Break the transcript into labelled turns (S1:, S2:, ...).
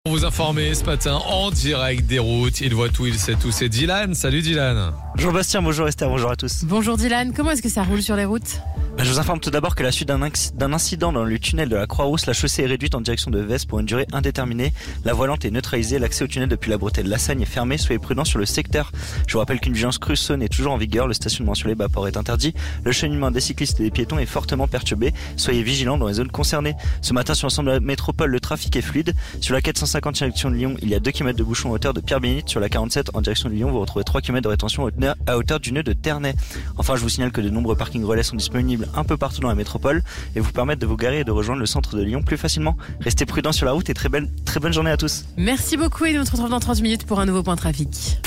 S1: Pour vous informer ce matin en direct des routes, il voit tout, il sait tout. C'est Dylan. Salut Dylan.
S2: Bonjour Bastien, bonjour Esther, bonjour à tous.
S3: Bonjour Dylan, comment est-ce que ça roule sur les routes ?
S2: Je vous informe tout d'abord que la suite d'un incident dans le tunnel de la Croix-Rousse, la chaussée est réduite en direction de Vest pour une durée indéterminée. La voie lente est neutralisée, l'accès au tunnel depuis la bretelle Lassagne est fermé, soyez prudents sur le secteur. Je vous rappelle qu'une vigilance cruciale est toujours en vigueur, le stationnement sur les bas-ports est interdit, le cheminement des cyclistes et des piétons est fortement perturbé, soyez vigilants dans les zones concernées. Ce matin sur l'ensemble de la métropole, le trafic est fluide. Sur la 450 direction de Lyon, il y a 2 km de bouchon à hauteur de Pierre-Bénite. Sur la 47 en direction de Lyon, vous retrouvez 3 km de rétention à hauteur du nœud de Ternay. Enfin, je vous signale que de nombreux parkings relais sont disponibles un peu partout dans la métropole et vous permettent de vous garer et de rejoindre le centre de Lyon plus facilement. Restez prudents sur la route et très bonne journée à tous.
S3: Merci beaucoup et nous on se retrouve dans 30 minutes pour un nouveau point trafic.